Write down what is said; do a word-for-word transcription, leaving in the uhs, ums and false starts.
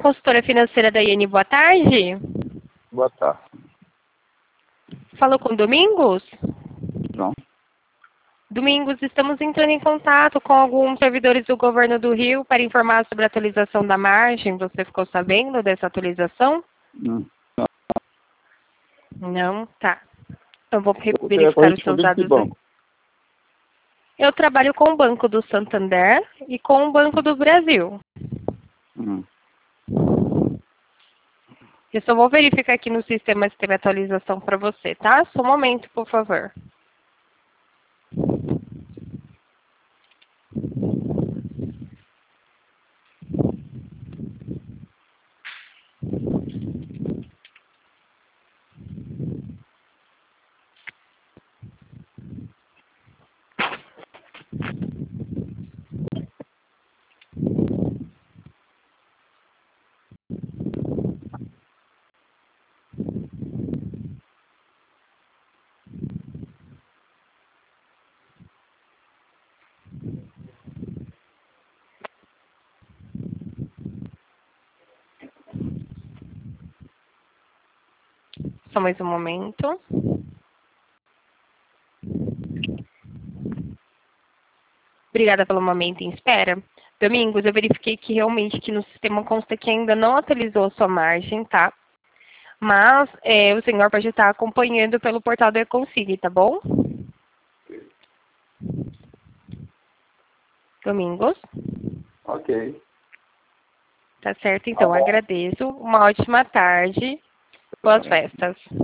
Consultora financeira da I N, boa tarde. Boa tarde. Falou com Domingos? Não. Domingos, estamos entrando em contato com alguns servidores do governo do Rio para informar sobre a atualização da margem. Você ficou sabendo dessa atualização? Não. Não? Tá. Eu vou Você é verificar os seus correspondente de dados. banco. Eu trabalho com o Banco do Santander e com o Banco do Brasil. Hum. Eu só vou verificar aqui no sistema se teve atualização para você, tá? Só um momento, por favor. Só mais um momento. Obrigada pelo momento em espera. Domingos, eu verifiquei que realmente que no sistema consta que ainda não atualizou a sua margem, tá? Mas é, o senhor pode estar acompanhando pelo portal do Econsig, tá bom? Domingos? Ok. Tá certo, então. Agradeço. Uma ótima tarde. Boas festas.